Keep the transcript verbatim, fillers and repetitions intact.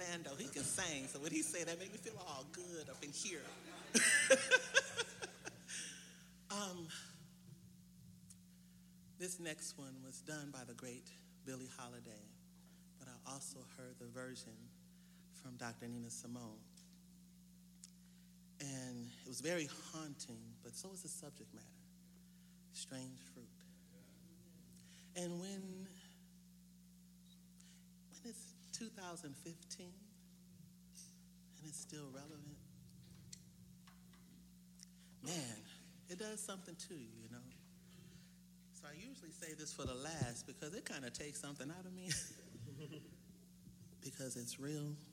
Orlando. He can sing. So when he said that, made me feel all good up in here. um, this next one was done by the great Billie Holiday, but I also heard the version from Doctor Nina Simone. And it was very haunting, but so was the subject matter. Strange fruit. And when, when it's two thousand fifteen and it's still relevant, man, it does something to you, you know. So I usually say this for the last because it kind of takes something out of me because it's real